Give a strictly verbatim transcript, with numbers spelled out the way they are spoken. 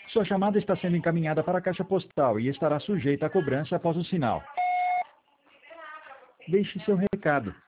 Sua chamada está sendo encaminhada para a caixa postal e estará sujeita a cobrança após o sinal. Deixe seu recado.